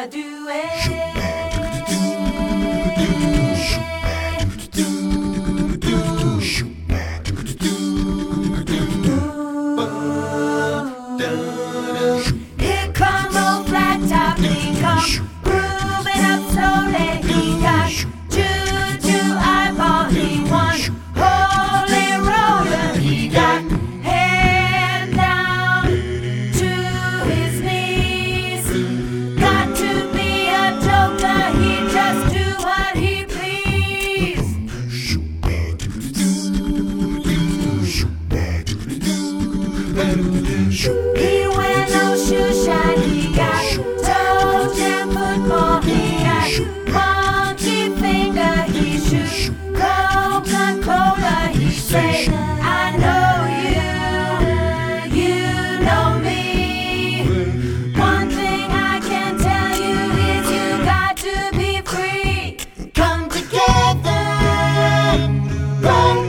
He wear no shoe shine, he got toe jam football, he got monkey finger, he shoot Coca-Cola, he say, I know you, you know me. One thing I can tell you is you got to be free. Come together right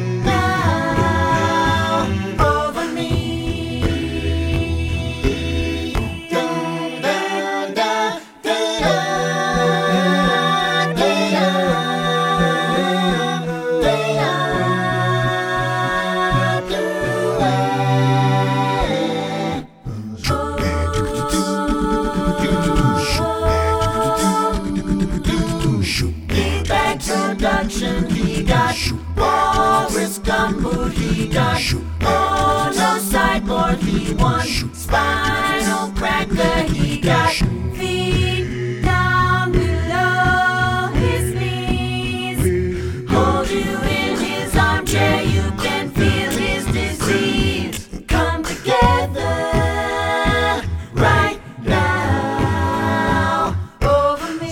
now over me. Production, he got walrus gumboot, he got oh no sideboard, he won spinal cracker, he got feet down below his knees, hold you in his armchair, you can feel his disease. Come together right now over me.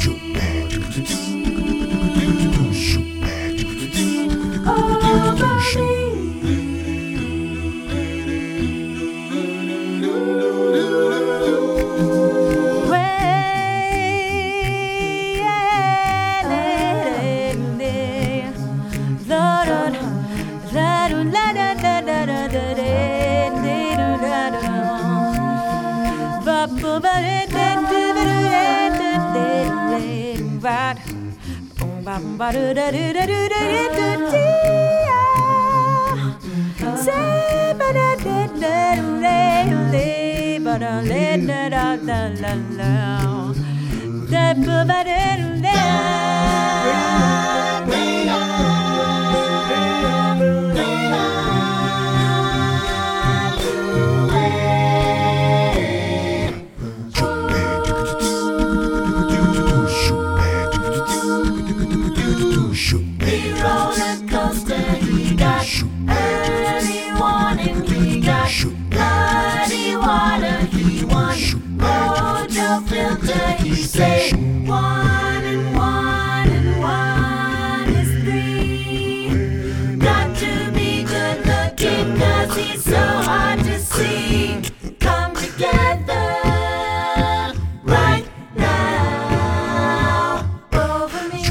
Roller coaster, he got early warning, he got bloody water, he won mojo filter, he say 1 and 1 and 1 is 3. Got to be good looking 'cause he's so hard to see. Come together right now over me.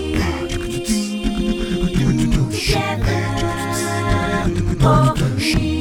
Together over me.